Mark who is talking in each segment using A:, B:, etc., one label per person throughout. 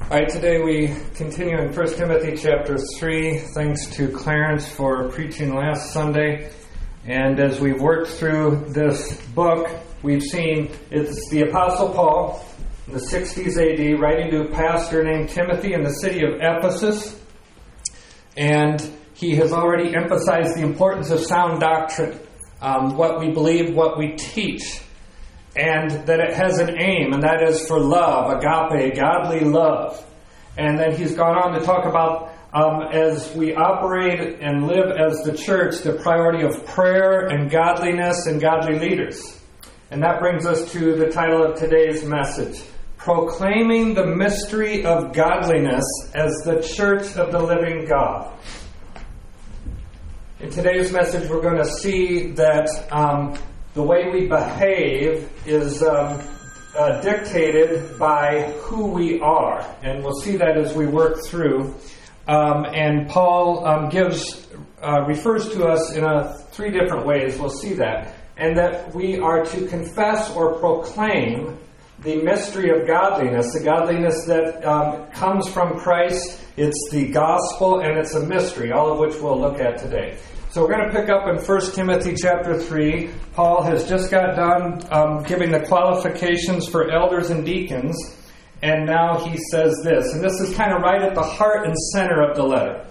A: All right, today we continue in 1 Timothy chapter 3. Thanks to Clarence for preaching last Sunday. And as we've worked through this book, we've seen it's the Apostle Paul in the 60s AD writing to a pastor named Timothy in the city of Ephesus. And he has already emphasized the importance of sound doctrine, what we believe, what we teach. And that it has an aim, and that is for love, agape, godly love. And then he's gone on to talk about, as we operate and live as the church, the priority of prayer and godliness and godly leaders. And that brings us to the title of today's message, Proclaiming the Mystery of Godliness as the Church of the Living God. In today's message, we're going to see that the way we behave is dictated by who we are. And we'll see that as we work through. And Paul refers to us in three different ways. We'll see that. And that we are to confess or proclaim the mystery of godliness, the godliness that comes from Christ. It's the gospel and it's a mystery, all of which we'll look at today. So we're going to pick up in 1 Timothy chapter 3. Paul has just got done giving the qualifications for elders and deacons. And now he says this. And this is kind of right at the heart and center of the letter.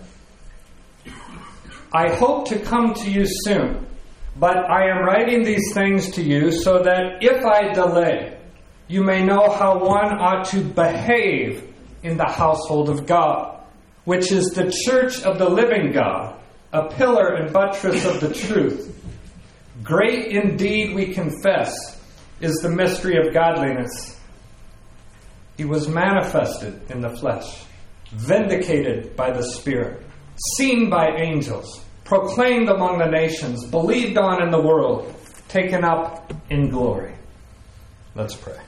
A: I hope to come to you soon, but I am writing these things to you so that if I delay, you may know how one ought to behave in the household of God, which is the church of the living God, a pillar and buttress of the truth. Great indeed, we confess, is the mystery of godliness. He was manifested in the flesh, vindicated by the Spirit, seen by angels, proclaimed among the nations, believed on in the world, taken up in glory. Let's pray.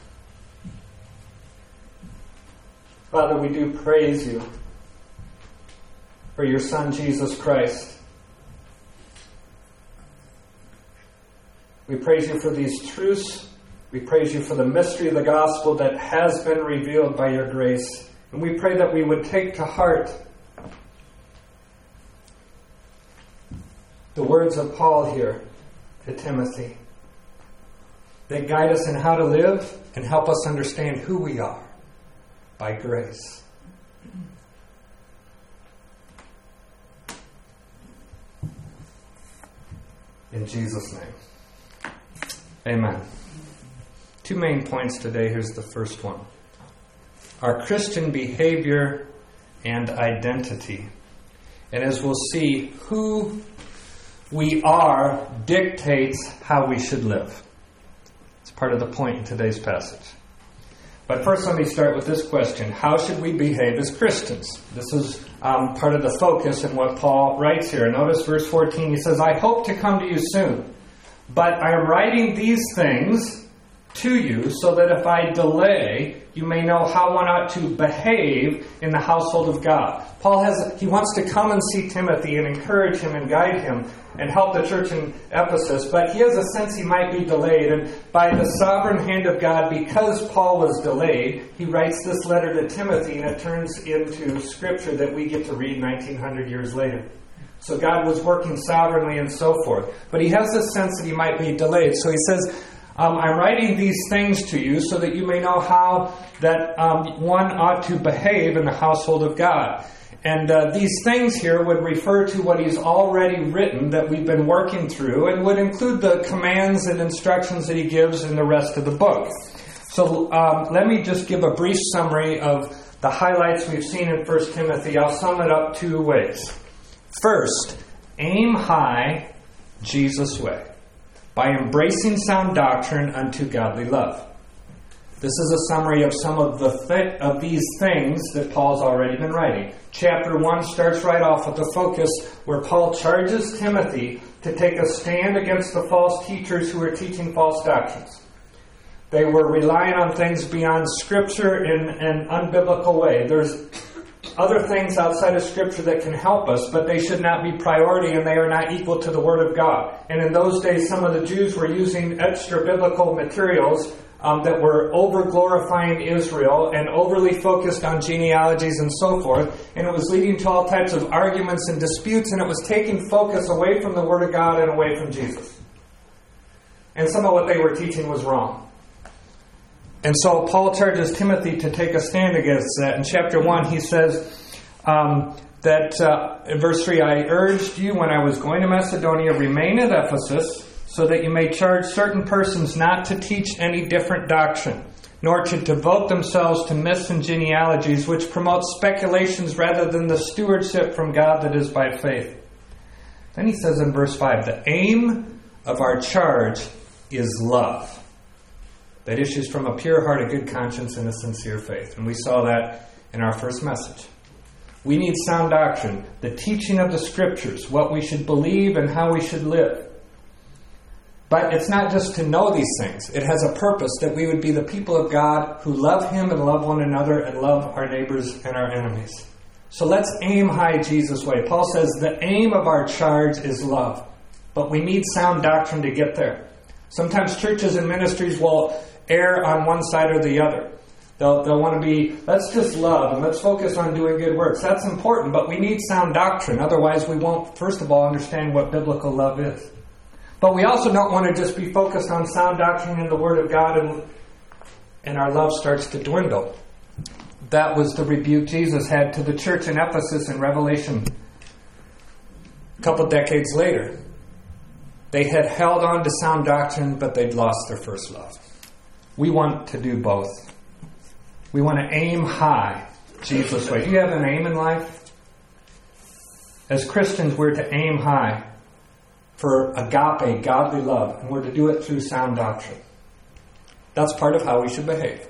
A: Father, we do praise you for your Son, Jesus Christ. We praise you for these truths. We praise you for the mystery of the gospel that has been revealed by your grace. And we pray that we would take to heart the words of Paul here to Timothy. They guide us in how to live and help us understand who we are by grace. In Jesus' name. Amen. Two main points today. Here's the first one. Our Christian behavior and identity. And as we'll see, who we are dictates how we should live. It's part of the point in today's passage. But first, let me start with this question. How should we behave as Christians? This is part of the focus in what Paul writes here. Notice verse 14. He says, I hope to come to you soon, but I am writing these things to you so that if I delay, you may know how one ought to behave in the household of God. Paul wants to come and see Timothy and encourage him and guide him and help the church in Ephesus, but he has a sense he might be delayed, and by the sovereign hand of God, because Paul was delayed, he writes this letter to Timothy, and it turns into scripture that we get to read 1900 years later. So God was working sovereignly and so forth. But he has this sense that he might be delayed. So he says, I'm writing these things to you so that you may know how that one ought to behave in the household of God. And these things here would refer to what he's already written that we've been working through, and would include the commands and instructions that he gives in the rest of the book. So let me just give a brief summary of the highlights we've seen in 1 Timothy. I'll sum it up two ways. First, aim high Jesus' way by embracing sound doctrine unto godly love. This is a summary of some of these things that Paul's already been writing. Chapter 1 starts right off with the focus where Paul charges Timothy to take a stand against the false teachers who are teaching false doctrines. They were relying on things beyond Scripture in an unbiblical way. There's other things outside of Scripture that can help us, but they should not be priority and they are not equal to the Word of God. And in those days, some of the Jews were using extra-biblical materials that were over-glorifying Israel and overly focused on genealogies and so forth. And it was leading to all types of arguments and disputes, and it was taking focus away from the Word of God and away from Jesus. And some of what they were teaching was wrong. And so Paul charges Timothy to take a stand against that. In chapter 1, he says that in verse 3, I urged you when I was going to Macedonia, remain at Ephesus, so that you may charge certain persons not to teach any different doctrine, nor to devote themselves to myths and genealogies, which promote speculations rather than the stewardship from God that is by faith. Then he says in verse 5, the aim of our charge is love that issues from a pure heart, a good conscience, and a sincere faith. And we saw that in our first message. We need sound doctrine, the teaching of the Scriptures, what we should believe and how we should live. But it's not just to know these things. It has a purpose that we would be the people of God who love Him and love one another and love our neighbors and our enemies. So let's aim high Jesus' way. Paul says the aim of our charge is love. But we need sound doctrine to get there. Sometimes churches and ministries will err on one side or the other. They'll want to be, let's just love and let's focus on doing good works. That's important, but we need sound doctrine. Otherwise we won't, first of all, understand what biblical love is. But we also don't want to just be focused on sound doctrine in the Word of God and our love starts to dwindle. That was the rebuke Jesus had to the church in Ephesus in Revelation a couple decades later. They had held on to sound doctrine, but they'd lost their first love. We want to do both. We want to aim high Jesus' way. Do you have an aim in life? As Christians, we're to aim high for agape, godly love, and we're to do it through sound doctrine. That's part of how we should behave.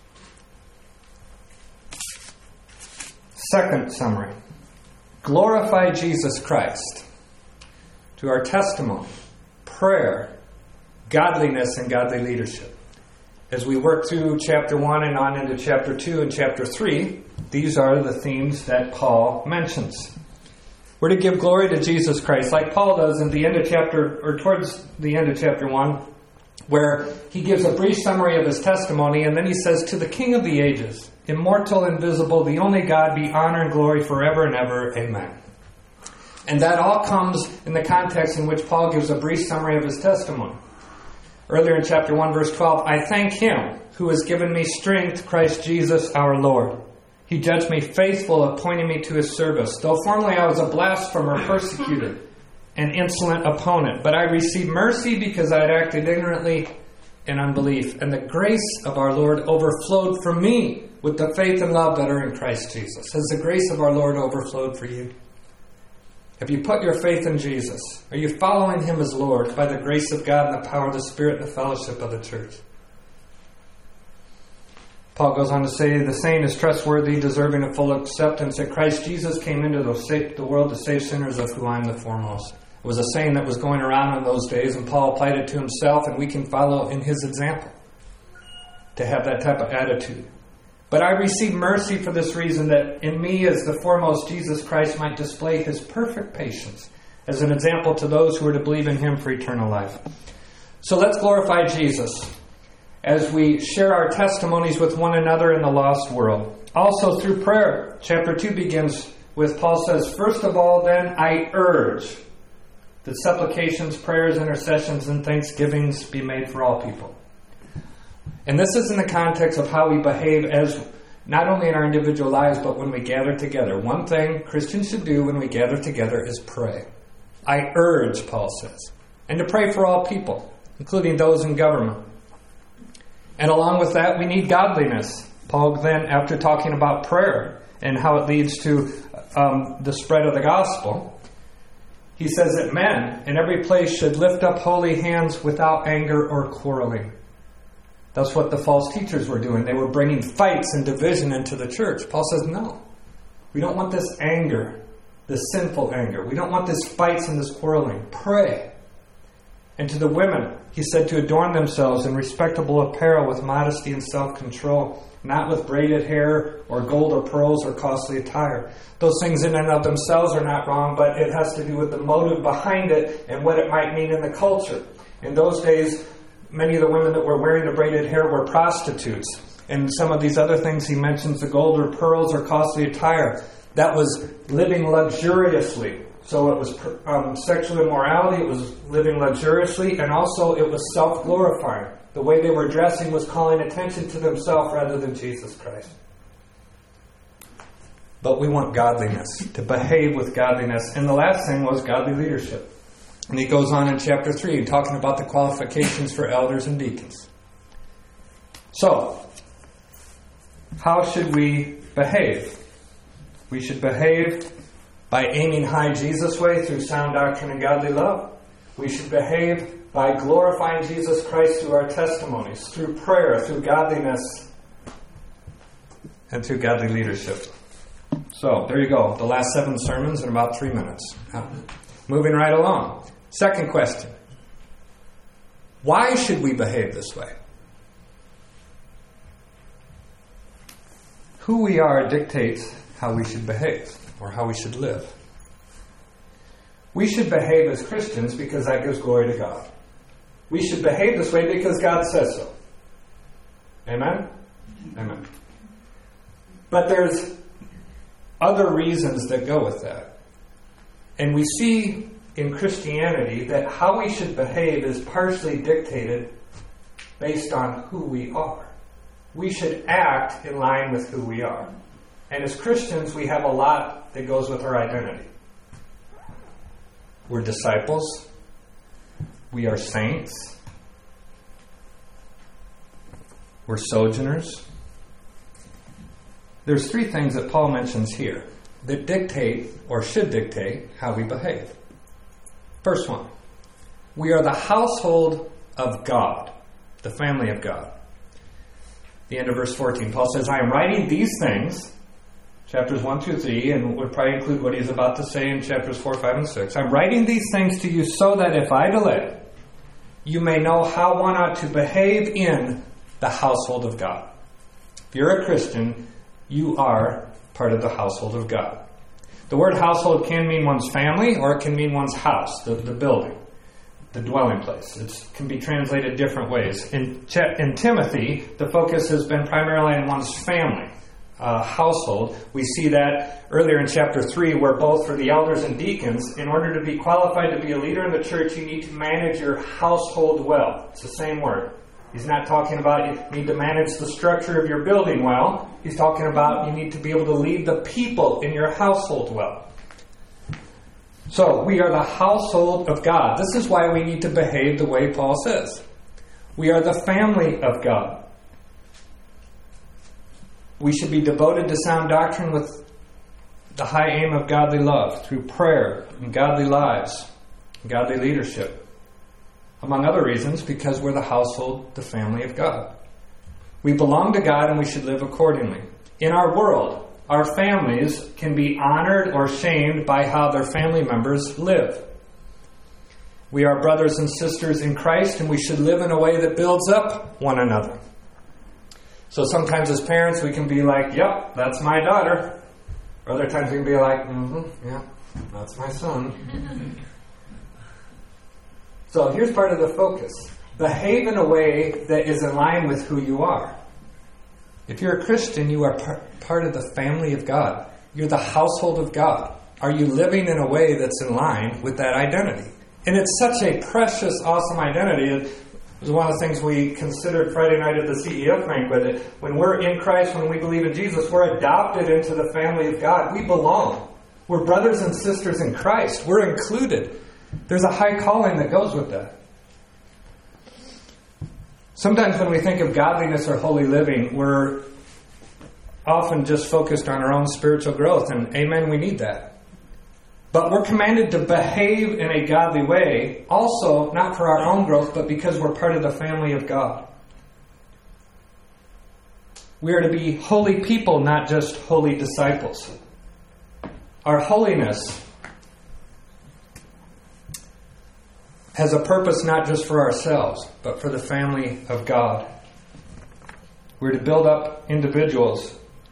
A: Second summary. Glorify Jesus Christ through our testimony, prayer, godliness, and godly leadership. As we work through chapter 1 and on into chapter 2 and chapter 3, these are the themes that Paul mentions. We're to give glory to Jesus Christ, like Paul does in the end of chapter, or towards the end of chapter 1, where he gives a brief summary of his testimony, and then he says, to the King of the ages, immortal, invisible, the only God, be honor and glory forever and ever. Amen. And that all comes in the context in which Paul gives a brief summary of his testimony. Earlier in chapter 1, verse 12, I thank Him who has given me strength, Christ Jesus our Lord. He judged me faithful, appointing me to His service. Though formerly I was a blasphemer, persecuted, an insolent opponent. But I received mercy because I had acted ignorantly in unbelief. And the grace of our Lord overflowed for me with the faith and love that are in Christ Jesus. Has the grace of our Lord overflowed for you? Have you put your faith in Jesus? Are you following Him as Lord by the grace of God and the power of the Spirit and the fellowship of the church? Paul goes on to say, the saying is trustworthy, deserving of full acceptance, that Christ Jesus came into the world to save sinners, of whom I am the foremost. It was a saying that was going around in those days, and Paul applied it to himself, and we can follow in his example to have that type of attitude. But I received mercy for this reason, that in me as the foremost Jesus Christ might display His perfect patience as an example to those who are to believe in Him for eternal life. So let's glorify Jesus as we share our testimonies with one another in the lost world. Also through prayer. Chapter 2 begins with, Paul says, first of all then I urge that supplications, prayers, intercessions, and thanksgivings be made for all people. And this is in the context of how we behave as not only in our individual lives, but when we gather together. One thing Christians should do when we gather together is pray. I urge, Paul says, and to pray for all people, including those in government. And along with that, we need godliness. Paul then, after talking about prayer and how it leads to the spread of the gospel, he says that men in every place should lift up holy hands without anger or quarreling. That's what the false teachers were doing. They were bringing fights and division into the church. Paul says, no. We don't want this anger, this sinful anger. We don't want this fights and this quarreling. Pray. And to the women, he said to adorn themselves in respectable apparel with modesty and self-control, not with braided hair or gold or pearls or costly attire. Those things in and of themselves are not wrong, but it has to do with the motive behind it and what it might mean in the culture. In those days, many of the women that were wearing the braided hair were prostitutes. And some of these other things he mentions, the gold or pearls or costly attire, that was living luxuriously. So it was sexual immorality, it was living luxuriously, and also it was self-glorifying. The way they were dressing was calling attention to themselves rather than Jesus Christ. But we want godliness, to behave with godliness. And the last thing was godly leadership. And he goes on in chapter 3, talking about the qualifications for elders and deacons. So, how should we behave? We should behave by aiming high Jesus' way through sound doctrine and godly love. We should behave by glorifying Jesus Christ through our testimonies, through prayer, through godliness, and through godly leadership. So, there you go. The last 7 sermons in about 3 minutes. Moving right along. Second question. Why should we behave this way? Who we are dictates how we should behave, or how we should live. We should behave as Christians because that gives glory to God. We should behave this way because God says so. Amen? Amen. But there's other reasons that go with that. And we see in Christianity that how we should behave is partially dictated based on who we are. We should act in line with who we are. And as Christians, we have a lot that goes with our identity. We're disciples. We are saints. We're sojourners. There's 3 things that Paul mentions here that dictate, or should dictate, how we behave. First one, we are the household of God, the family of God. The end of verse 14, Paul says, I am writing these things, chapters 1 through 3, and we'll probably include what he's about to say in chapters 4, 5, and 6. I'm writing these things to you so that if I delay, you may know how one ought to behave in the household of God. If you're a Christian, you are part of the household of God. The word household can mean one's family, or it can mean one's house, the building, the dwelling place. It can be translated different ways. In Timothy, the focus has been primarily on one's family, household. We see that earlier in chapter 3, where both for the elders and deacons, in order to be qualified to be a leader in the church, you need to manage your household well. It's the same word. He's not talking about you need to manage the structure of your building well. He's talking about you need to be able to lead the people in your household well. So, we are the household of God. This is why we need to behave the way Paul says. We are the family of God. We should be devoted to sound doctrine with the high aim of godly love through prayer and godly lives, and godly leadership. Among other reasons, because we're the household, the family of God. We belong to God and we should live accordingly. In our world, our families can be honored or shamed by how their family members live. We are brothers and sisters in Christ and we should live in a way that builds up one another. So sometimes as parents we can be like, yep, that's my daughter. Or other times we can be like, yeah, that's my son. So here's part of the focus. Behave in a way that is in line with who you are. If you're a Christian, you are part of the family of God. You're the household of God. Are you living in a way that's in line with that identity? And it's such a precious, awesome identity. It was one of the things we considered Friday night at the CEF banquet. When we're in Christ, when we believe in Jesus, we're adopted into the family of God. We belong. We're brothers and sisters in Christ. We're included. There's a high calling that goes with that. Sometimes when we think of godliness or holy living, we're often just focused on our own spiritual growth. And amen, we need that. But we're commanded to behave in a godly way, also not for our own growth, but because we're part of the family of God. We are to be holy people, not just holy disciples. Our holiness has a purpose not just for ourselves, but for the family of God. We're to build up individuals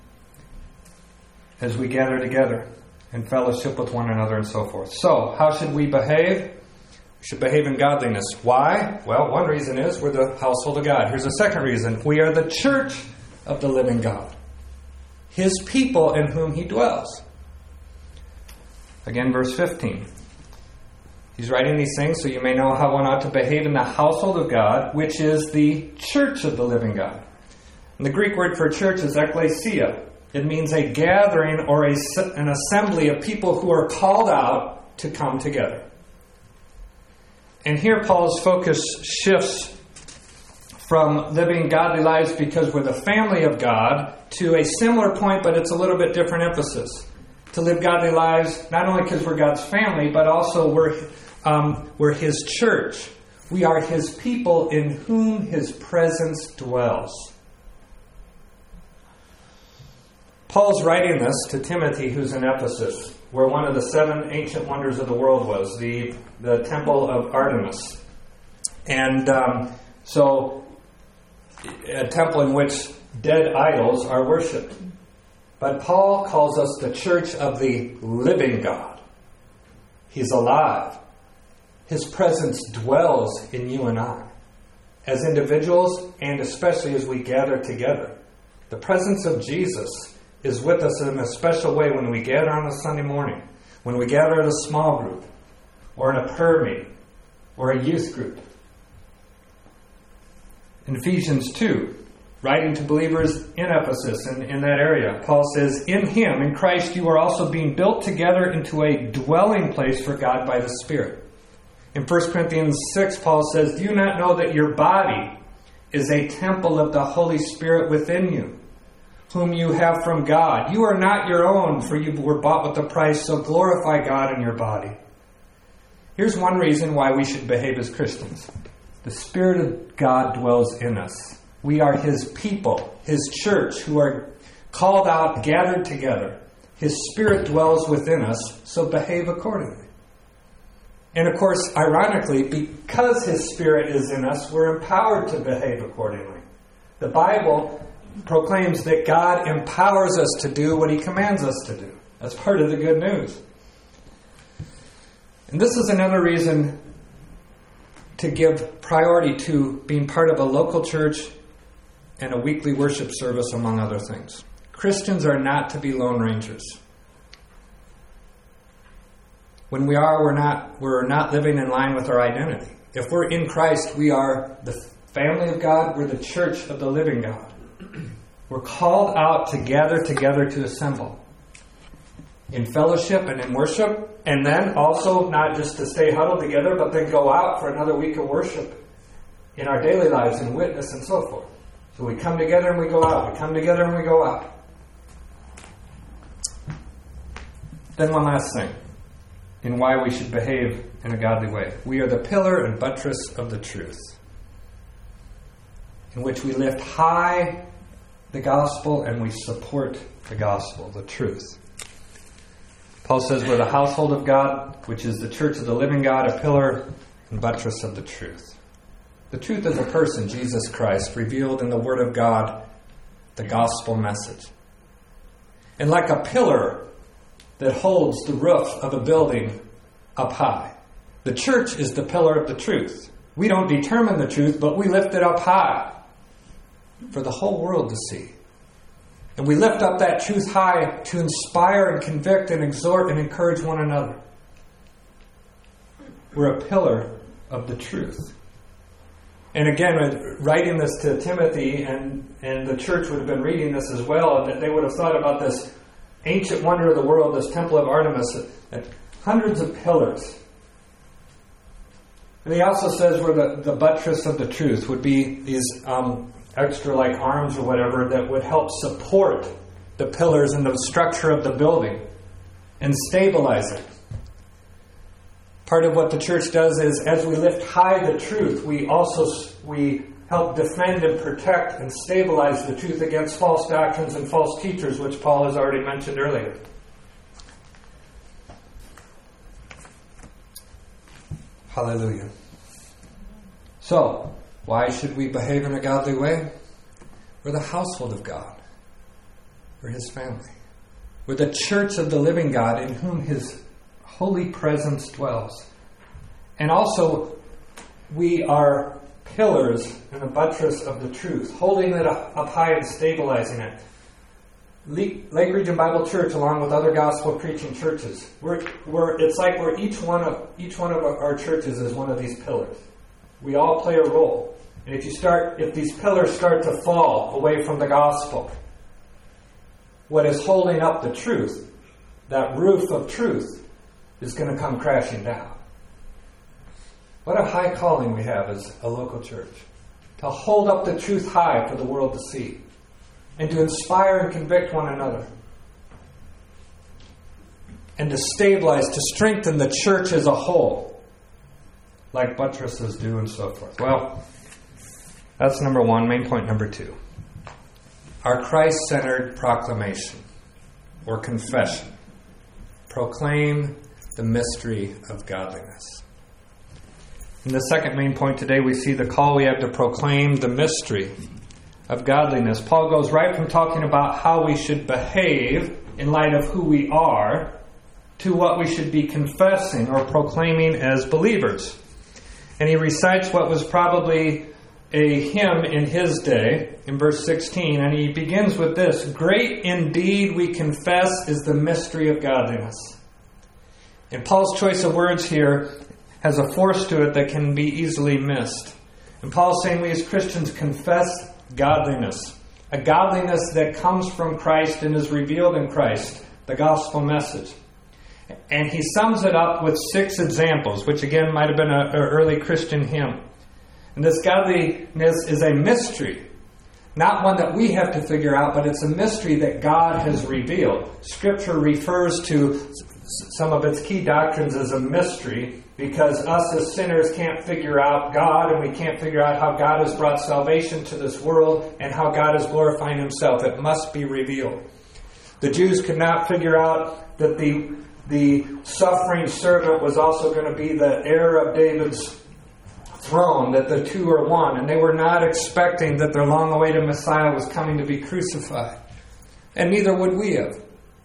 A: as we gather together in fellowship with one another and so forth. So, how should we behave? We should behave in godliness. Why? Well, one reason is we're the household of God. Here's a second reason. We are the church of the living God, His people in whom He dwells. Again, verse 15. He's writing these things so you may know how one ought to behave in the household of God, which is the church of the living God. And the Greek word for church is ekklesia. It means a gathering or an assembly of people who are called out to come together. And here Paul's focus shifts from living godly lives because we're the family of God to a similar point, but it's a little bit different emphasis. To live godly lives, not only because we're God's family, but also we're His church. We are His people in whom His presence dwells. Paul's writing this to Timothy, who's in Ephesus, where one of the 7 ancient wonders of the world was, the temple of Artemis. And so, a temple in which dead idols are worshipped. But Paul calls us the church of the living God. He's alive. His presence dwells in you and I, as individuals and especially as we gather together. The presence of Jesus is with us in a special way when we gather on a Sunday morning, when we gather at a small group, or in a prayer meeting, or a youth group. In Ephesians 2, writing to believers in Ephesus and in that area, Paul says, "In Him, in Christ, you are also being built together into a dwelling place for God by the Spirit." In 1 Corinthians 6, Paul says, "Do you not know that your body is a temple of the Holy Spirit within you, whom you have from God? You are not your own, for you were bought with a price, so glorify God in your body." Here's one reason why we should behave as Christians. The Spirit of God dwells in us. We are His people, His church, who are called out, gathered together. His Spirit dwells within us, so behave accordingly. And of course, ironically, because His Spirit is in us, we're empowered to behave accordingly. The Bible proclaims that God empowers us to do what He commands us to do. That's part of the good news. And this is another reason to give priority to being part of a local church and a weekly worship service, among other things. Christians are not to be lone rangers. When we are, we're not living in line with our identity. If we're in Christ, we are the family of God, we're the church of the living God. We're called out to gather together to assemble in fellowship and in worship, and then also not just to stay huddled together, but then go out for another week of worship in our daily lives and witness and so forth. So we come together and we go out. We come together and we go out. Then one last thing in why we should behave in a godly way. We are the pillar and buttress of the truth, in which we lift high the gospel and we support the gospel, the truth. Paul says we're the household of God, which is the church of the living God, a pillar and buttress of the truth. The truth is a person, Jesus Christ, revealed in the Word of God, the gospel message. And like a pillar that holds the roof of a building up high, the church is the pillar of the truth. We don't determine the truth, but we lift it up high for the whole world to see. And we lift up that truth high to inspire and convict and exhort and encourage one another. We're a pillar of the truth. And again, writing this to Timothy, and the church would have been reading this as well, and that they would have thought about this ancient wonder of the world, this temple of Artemis, hundreds of pillars. And he also says where the buttress of the truth would be these extra like arms or whatever that would help support the pillars and the structure of the building and stabilize it. Part of what the church does is, as we lift high the truth, we help defend and protect and stabilize the truth against false doctrines and false teachers, which Paul has already mentioned earlier. Hallelujah. So, why should we behave in a godly way? We're the household of God. We're His family. We're the church of the living God in whom His holy presence dwells. And also, we are pillars and a buttress of the truth, holding it up high and stabilizing it. Lake Region Bible Church, along with other gospel preaching churches, it's like each one of our churches is one of these pillars. We all play a role. And if these pillars start to fall away from the gospel, what is holding up the truth, that roof of truth, is going to come crashing down. What a high calling we have as a local church. To hold up the truth high for the world to see. And to inspire and convict one another. And to stabilize, to strengthen the church as a whole. Like buttresses do and so forth. Well, that's number one. Main point number two. Our Christ-centered proclamation or confession. Proclaim the mystery of godliness. In the second main point today, we see the call we have to proclaim the mystery of godliness. Paul goes right from talking about how we should behave in light of who we are to what we should be confessing or proclaiming as believers. And he recites what was probably a hymn in his day in verse 16, and he begins with this: "Great indeed, we confess, is the mystery of godliness." And Paul's choice of words here has a force to it that can be easily missed. And Paul's saying we as Christians confess godliness, a godliness that comes from Christ and is revealed in Christ, the gospel message. And he sums it up with 6 examples, which again might have been an early Christian hymn. And this godliness is a mystery, not one that we have to figure out, but it's a mystery that God has revealed. Scripture refers to some of its key doctrines as a mystery because us as sinners can't figure out God, and we can't figure out how God has brought salvation to this world and how God is glorifying Himself. It must be revealed. The Jews could not figure out that the suffering servant was also going to be the heir of David's throne, that the two are one, and they were not expecting that their long-awaited Messiah was coming to be crucified. And neither would we have.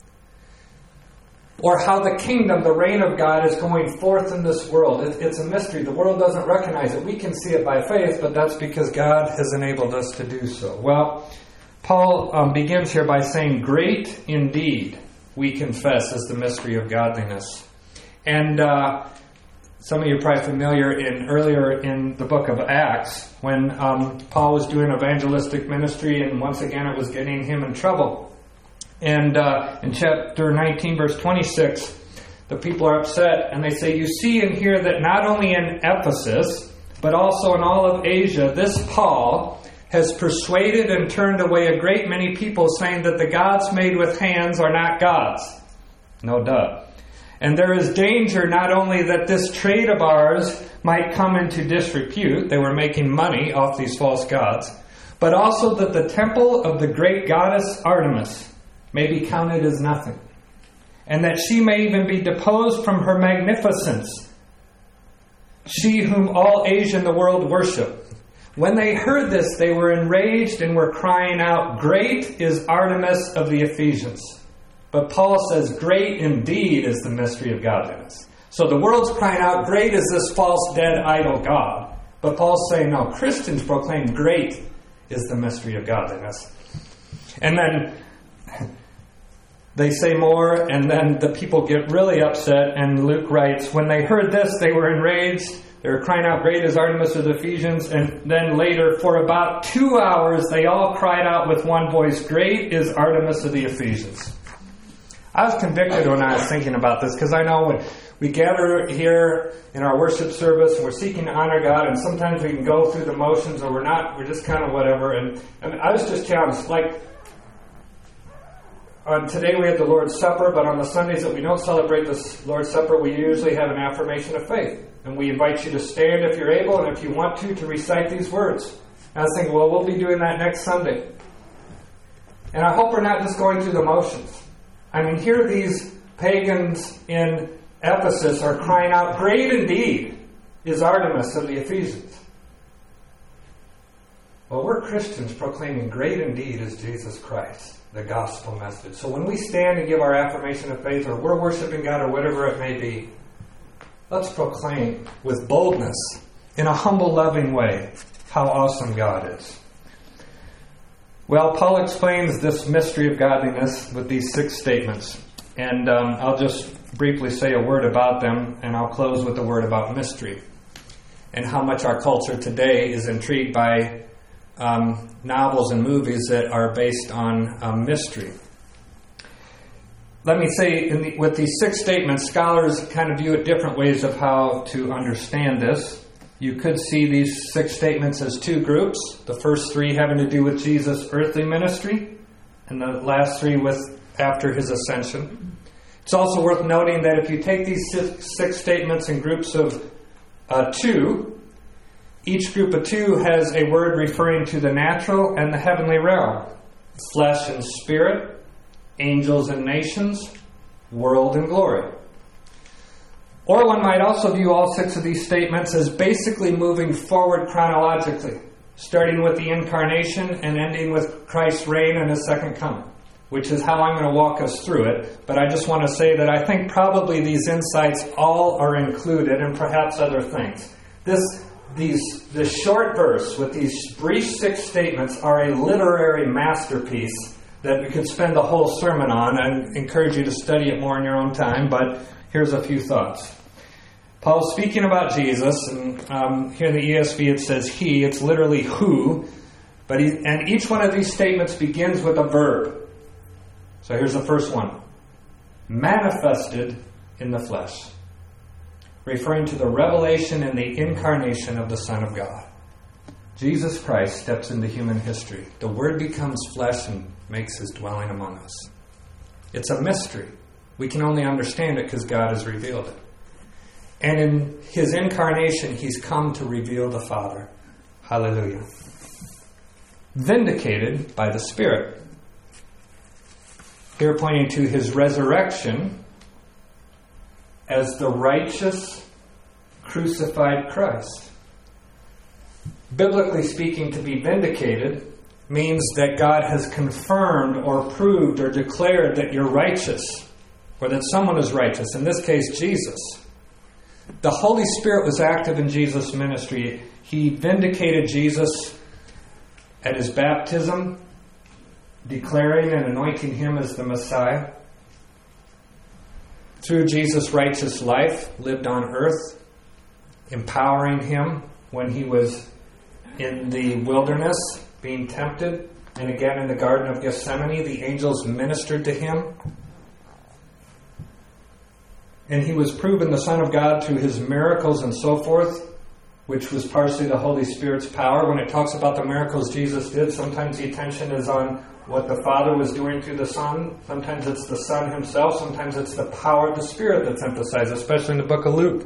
A: Or how the kingdom, the reign of God, is going forth in this world. It's a mystery. The world doesn't recognize it. We can see it by faith, but that's because God has enabled us to do so. Well, Paul begins here by saying, "Great indeed, we confess, is the mystery of godliness." And some of you are probably familiar earlier in the book of Acts when Paul was doing evangelistic ministry, and once again it was getting him in trouble. And in chapter 19, verse 26, the people are upset, and they say, "You see and hear that not only in Ephesus, but also in all of Asia, this Paul has persuaded and turned away a great many people, saying that the gods made with hands are not gods." No duh. "And there is danger not only that this trade of ours might come into disrepute," they were making money off these false gods, "but also that the temple of the great goddess Artemis may be counted as nothing, and that she may even be deposed from her magnificence, she whom all Asia and the world worship." When they heard this, they were enraged and were crying out, "Great is Artemis of the Ephesians." But Paul says, "Great indeed is the mystery of godliness." So the world's crying out, "Great is this false, dead, idol God." But Paul's saying, no, Christians proclaim, "Great is the mystery of godliness." And then they say more, and then the people get really upset, and Luke writes, "When they heard this, they were enraged. They were crying out, 'Great is Artemis of the Ephesians.' And then later, for about 2 hours, they all cried out with one voice, 'Great is Artemis of the Ephesians.'" I was convicted when I was thinking about this, because I know when we gather here in our worship service and we're seeking to honor God, and sometimes we can go through the motions, or we're just kind of whatever. And I was just challenged, like, today we have the Lord's Supper, but on the Sundays that we don't celebrate the Lord's Supper, we usually have an affirmation of faith. And we invite you to stand if you're able, and if you want to recite these words. And I was thinking, well, we'll be doing that next Sunday. And I hope we're not just going through the motions. I mean, here these pagans in Ephesus are crying out, "Great indeed is Artemis of the Ephesians." Well, we're Christians proclaiming great indeed is Jesus Christ, the gospel message. So when we stand and give our affirmation of faith, or we're worshiping God, or whatever it may be, let's proclaim with boldness, in a humble, loving way, how awesome God is. Well, Paul explains this mystery of godliness with these 6 statements. And I'll just briefly say a word about them, and I'll close with a word about mystery, and how much our culture today is intrigued by novels and movies that are based on mystery. Let me say, with these 6 statements, scholars kind of view it different ways of how to understand this. You could see these 6 statements as 2 groups. The first 3 having to do with Jesus' earthly ministry, and the last 3 with after his ascension. It's also worth noting that if you take these 6 statements in groups of 2, each group of 2 has a word referring to the natural and the heavenly realm, flesh and spirit, angels and nations, world and glory. Or one might also view all 6 of these statements as basically moving forward chronologically, starting with the incarnation and ending with Christ's reign and his second coming, which is how I'm going to walk us through it. But I just want to say that I think probably these insights all are included, and perhaps other things. This short verse with these brief 6 statements are a literary masterpiece that we could spend the whole sermon on. I encourage you to study it more in your own time, but here's a few thoughts. Paul's speaking about Jesus, and here in the ESV it says he, it's literally who, and each one of these statements begins with a verb. So here's the first one. Manifested in the flesh. Referring to the revelation and the incarnation of the Son of God. Jesus Christ steps into human history. The Word becomes flesh and makes his dwelling among us. It's a mystery. We can only understand it because God has revealed it. And in his incarnation, he's come to reveal the Father. Hallelujah. Vindicated by the Spirit. Here pointing to his resurrection as the righteous, crucified Christ. Biblically speaking, to be vindicated means that God has confirmed or proved or declared that you're righteous, or that someone is righteous, in this case, Jesus. The Holy Spirit was active in Jesus' ministry. He vindicated Jesus at his baptism, declaring and anointing him as the Messiah. Through Jesus' righteous life lived on earth, empowering him when he was in the wilderness being tempted, and again in the Garden of Gethsemane, the angels ministered to him. And he was proven the Son of God through his miracles and so forth, which was partially the Holy Spirit's power. When it talks about the miracles Jesus did, sometimes the attention is on what the Father was doing through the Son. Sometimes it's the Son himself. Sometimes it's the power of the Spirit that's emphasized, especially in the book of Luke.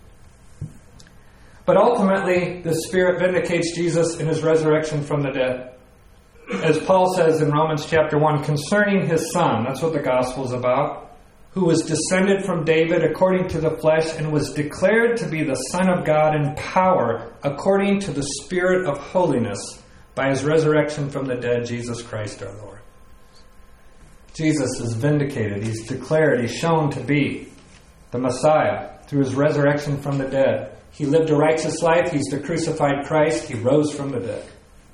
A: But ultimately, the Spirit vindicates Jesus in his resurrection from the dead. As Paul says in Romans chapter 1, concerning his Son, that's what the gospel is about, who was descended from David according to the flesh and was declared to be the Son of God in power according to the Spirit of holiness by his resurrection from the dead, Jesus Christ our Lord. Jesus is vindicated. He's declared, he's shown to be the Messiah through his resurrection from the dead. He lived a righteous life. He's the crucified Christ. He rose from the dead.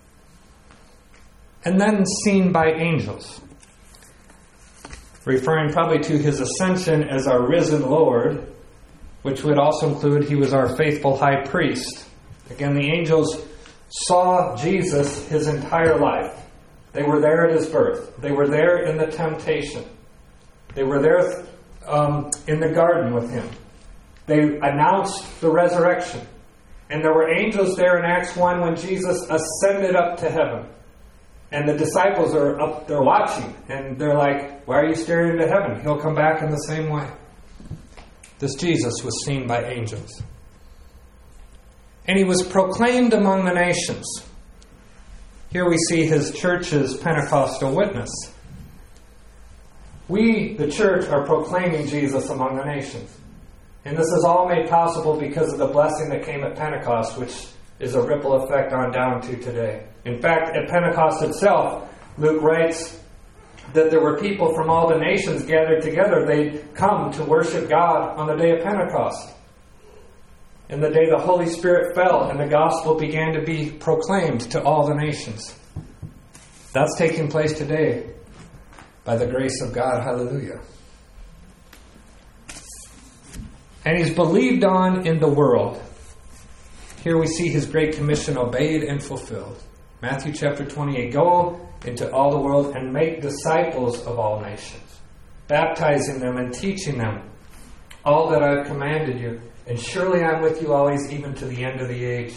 A: And then seen by angels, referring probably to his ascension as our risen Lord, which would also include he was our faithful high priest. Again, the angels saw Jesus his entire life. They were there at his birth. They were there in the temptation. They were there in the garden with him. They announced the resurrection. And there were angels there in Acts 1 when Jesus ascended up to heaven. And the disciples are up there watching. And they're like, why are you staring into heaven? He'll come back in the same way. This Jesus was seen by angels. And he was proclaimed among the nations. Here we see his church's Pentecostal witness. We, the church, are proclaiming Jesus among the nations. And this is all made possible because of the blessing that came at Pentecost, which is a ripple effect on down to today. In fact, at Pentecost itself, Luke writes that there were people from all the nations gathered together. They'd come to worship God on the day of Pentecost. And the day the Holy Spirit fell and the gospel began to be proclaimed to all the nations. That's taking place today by the grace of God. Hallelujah. And he's believed on in the world. Here we see his great commission obeyed and fulfilled. Matthew chapter 28, go into all the world and make disciples of all nations, baptizing them and teaching them all that I've commanded you. And surely I'm with you always, even to the end of the age.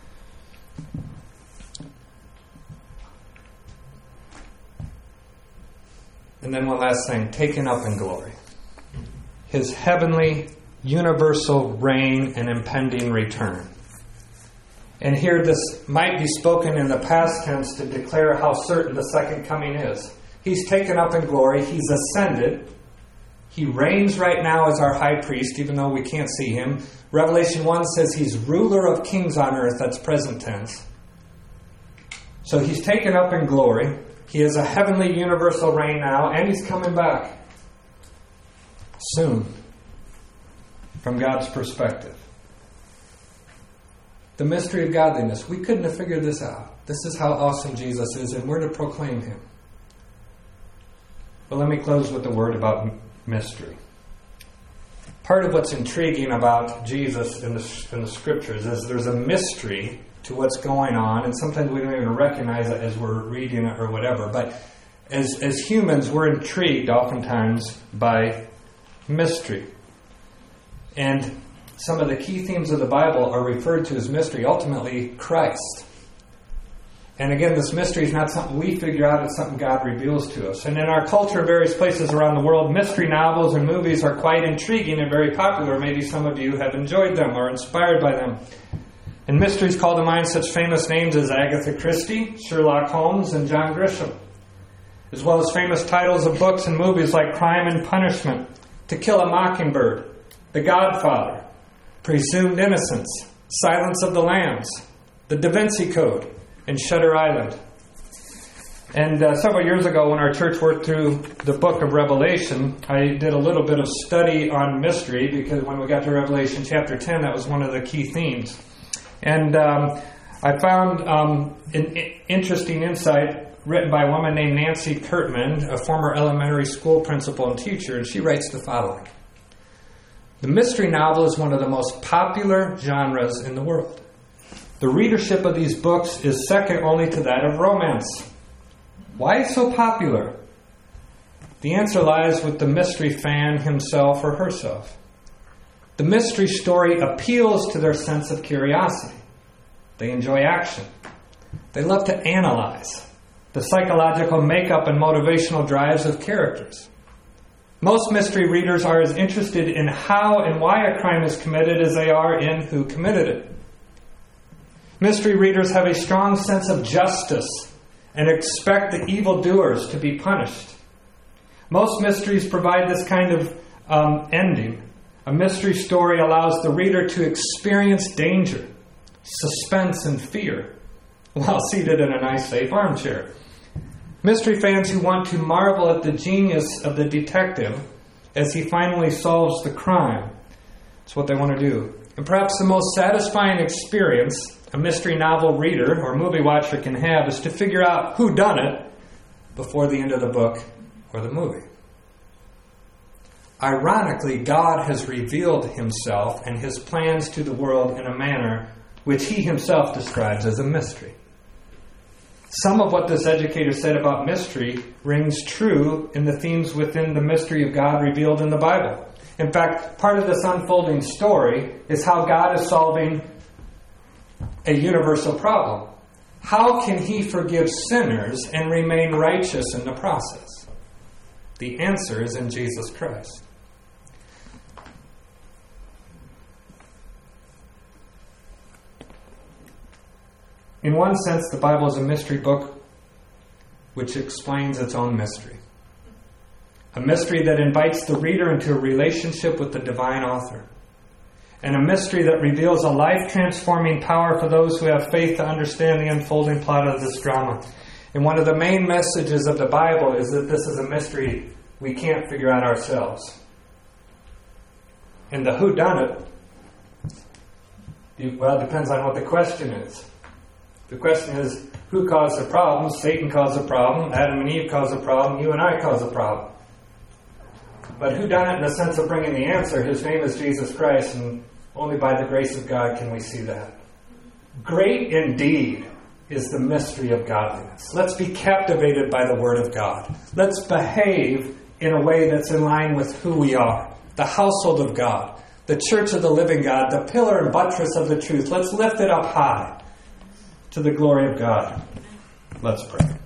A: And then one last thing, taken up in glory. His heavenly, universal reign and impending return. And here this might be spoken in the past tense to declare how certain the second coming is. He's taken up in glory. He's ascended. He reigns right now as our high priest, even though we can't see him. Revelation 1 says he's ruler of kings on earth. That's present tense. So he's taken up in glory. He has a heavenly universal reign now, and he's coming back soon from God's perspective. The mystery of godliness. We couldn't have figured this out. This is how awesome Jesus is, and we're to proclaim him. But let me close with a word about mystery. Part of what's intriguing about Jesus in the Scriptures is there's a mystery to what's going on, and sometimes we don't even recognize it as we're reading it or whatever. But as humans, we're intrigued oftentimes by mystery. And some of the key themes of the Bible are referred to as mystery, ultimately Christ. And again, this mystery is not something we figure out, it's something God reveals to us. And in our culture, in various places around the world, mystery novels and movies are quite intriguing and very popular. Maybe some of you have enjoyed them or inspired by them. And mysteries call to mind such famous names as Agatha Christie, Sherlock Holmes, and John Grisham, as well as famous titles of books and movies like Crime and Punishment, To Kill a Mockingbird, The Godfather, Presumed Innocence, Silence of the Lambs, The Da Vinci Code, and Shutter Island. And several years ago when our church worked through the book of Revelation, I did a little bit of study on mystery because when we got to Revelation chapter 10, that was one of the key themes. And I found an interesting insight written by a woman named Nancy Kurtman, a former elementary school principal and teacher, and she writes the following. The mystery novel is one of the most popular genres in the world. The readership of these books is second only to that of romance. Why so popular? The answer lies with the mystery fan himself or herself. The mystery story appeals to their sense of curiosity. They enjoy action. They love to analyze the psychological makeup and motivational drives of characters. Most mystery readers are as interested in how and why a crime is committed as they are in who committed it. Mystery readers have a strong sense of justice and expect the evildoers to be punished. Most mysteries provide this kind of ending. A mystery story allows the reader to experience danger, suspense, and fear while seated in a nice, safe armchair. Mystery fans who want to marvel at the genius of the detective as he finally solves the crime. That's what they want to do. And perhaps the most satisfying experience a mystery novel reader or movie watcher can have is to figure out who done it before the end of the book or the movie. Ironically, God has revealed himself and his plans to the world in a manner which he himself describes as a mystery. Some of what this educator said about mystery rings true in the themes within the mystery of God revealed in the Bible. In fact, part of this unfolding story is how God is solving a universal problem. How can he forgive sinners and remain righteous in the process? The answer is in Jesus Christ. In one sense, the Bible is a mystery book which explains its own mystery. A mystery that invites the reader into a relationship with the divine author. and a mystery that reveals a life-transforming power for those who have faith to understand the unfolding plot of this drama. And one of the main messages of the Bible is that this is a mystery we can't figure out ourselves. And the whodunit, well, it depends on what the question is. The question is, who caused the problem? Satan caused the problem. Adam and Eve caused the problem. You and I caused the problem. But who done it in the sense of bringing the answer? His name is Jesus Christ, and only by the grace of God can we see that. Great indeed is the mystery of godliness. Let's be captivated by the Word of God. Let's behave in a way that's in line with who we are. The household of God, the church of the living God, the pillar and buttress of the truth. Let's lift it up high to the glory of God. Let's pray.